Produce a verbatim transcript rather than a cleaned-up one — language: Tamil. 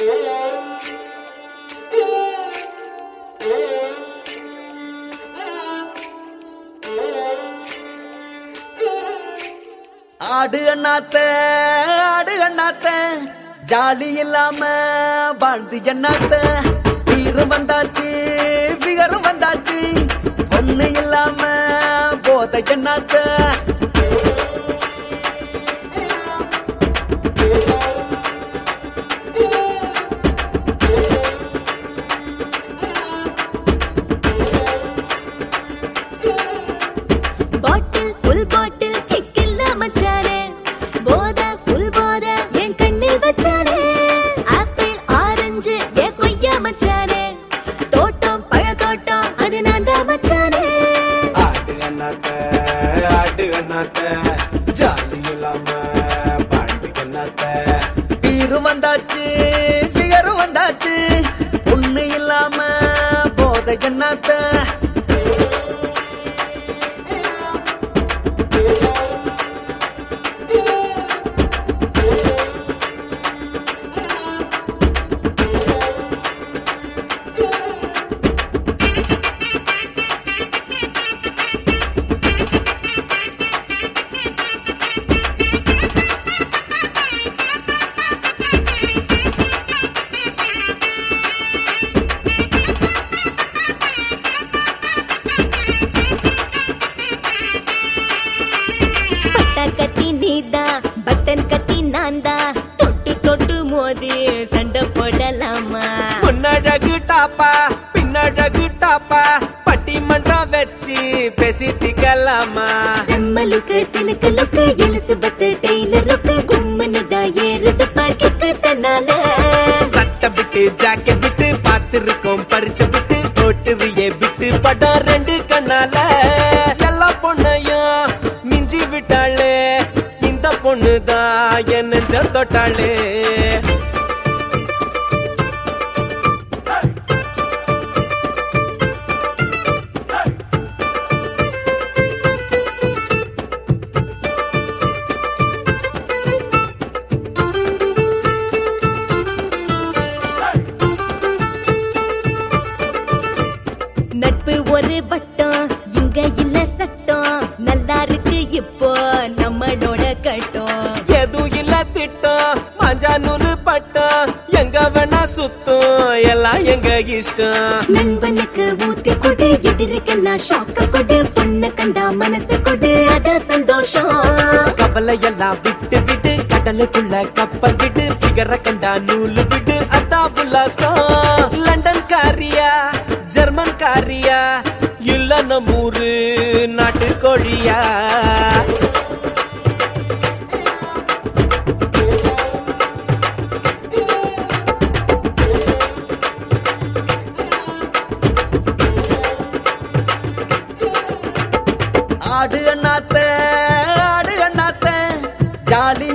ஆடு அண்ணாத்த ஆடு அண்ணாத்த ஜாலி இல்லாம வாழ்ந்து எண்ணாத்த தீரும் வந்தாச்சு பிகரும் வந்தாச்சு ஒண்ணு இல்லாம போத எண்ணாத்த பீரும் வந்தாச்சு பிகரும் வந்தாச்சு ஒண்ணு இல்லாம போத எண்ணாத்த பட்டன் கட்டி நான்தா தொட்டு தொட்டு மோதி சண்டை போடலாமா முன்னழகு டாப்பா பின்னழகு டாப்பா பட்டிமன்றம் வச்சு பேசிக்கலாமா செம்மலுக்கு சிலுக்கலுக்கு எலிசபெத் டெய்லருக்கு கும்மனுதா ஏறுது பார்க்க தன்னால சட்டை விட்டு ஜாக்கெட் விட்டு பார்த்திருக்கோம் பறிச்ச விட்டு ஓட்டுவியே விட்டு படம் ரெண்டு கண்ணால எல்லா பொண்ணையும் மிஞ்சி விட்டாளே பொண்ணுதான் என் நெஞ்ச தொட்டாளே நட்பு ஒரு வட்டம் இங்க இல்ல சட்டம் நல்லா இருக்கு இப்போ நம்மளோட கட்டம் எதுவும் இல்ல திட்டம் மஞ்சா நூலு பட்டம் எங்க வேணா சுத்தம் எல்லாம் எங்க இஷ்டம் நண்பனுக்கு ஊத்தி கொடு எதிர்க்கெல்லாம் ஷாக்க கொடு பொண்ணு கண்டா மனசு கொடு அத சந்தோஷம் கவலை எல்லாம் விட்டு விட்டு கடலுக்குள்ள கப்பல் விட்டு பிகர கண்டா நூலு விட்டு அதா உல்லாசம் லண்டன் காரியா ஜெர்மன் காரியா இல்ல நம்மூரு நாட்டு கோழியா ஆடு அண்ணாத்த ஆடு அண்ணாத்த ஜாலி